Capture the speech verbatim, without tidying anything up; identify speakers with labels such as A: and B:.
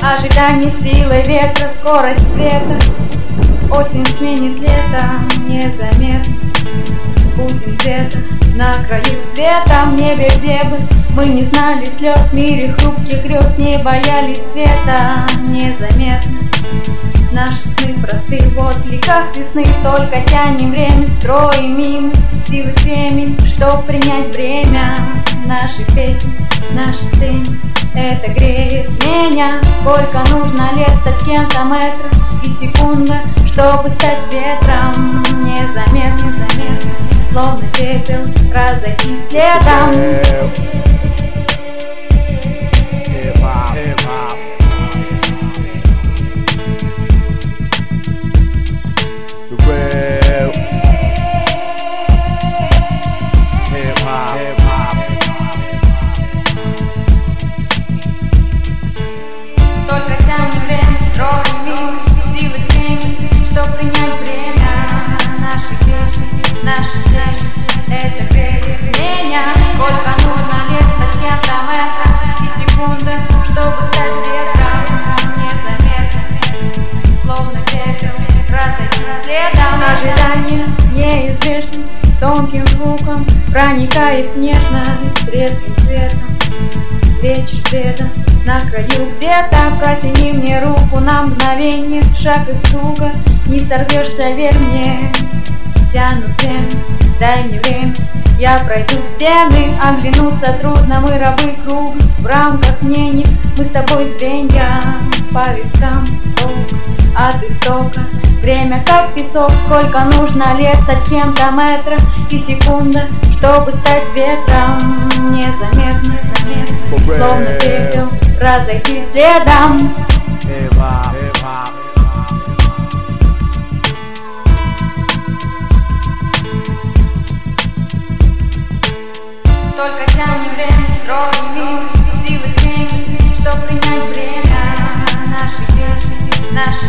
A: Ожидание силы ветра, скорость света. Осень сменит лето незаметно. Будем где-то на краю света, в небе, где бы мы не знали слез, в мире хрупких грез, не боялись света. Незаметно наши сны просты в откликах весны, только тянем время, строим мимо силы кремень, чтоб принять время. Наши песни, наши сцены, это греет меня. Сколько нужно лет стать кем-то, метра и секунда, чтобы стать ветром. Незаметно, незаметно, словно пепел, разойти следом. Только тянем время, строим мимо силы кремень, чтоб принять время. Наши песни, наши сцены, это греет меня. Сколько нужно лет стать кем-то, метра и секунда, чтобы стать ветром. Незаметно, словно пепел, разойти следом. Ожидание, неизбежность, тонким звуком проникает в нежность резким светом. Вечер бреда на краю где-то, протяни мне руку на мгновение, шаг из круга, не сорвешься, верь мне. Тяну время, дай мне время, я пройду стены, оглянуться трудно, мы рабы круга, в рамках мнений мы с тобой звенья, по вискам ток от истока. Время как песок, сколько нужно лет стать кем-то, метра и секунда, чтобы стать ветром. Незаметно, незаметно, словно пепел, разойти следом. Только тянем время, строим мимо силы кремень, чтоб принять время. Наши песни, наши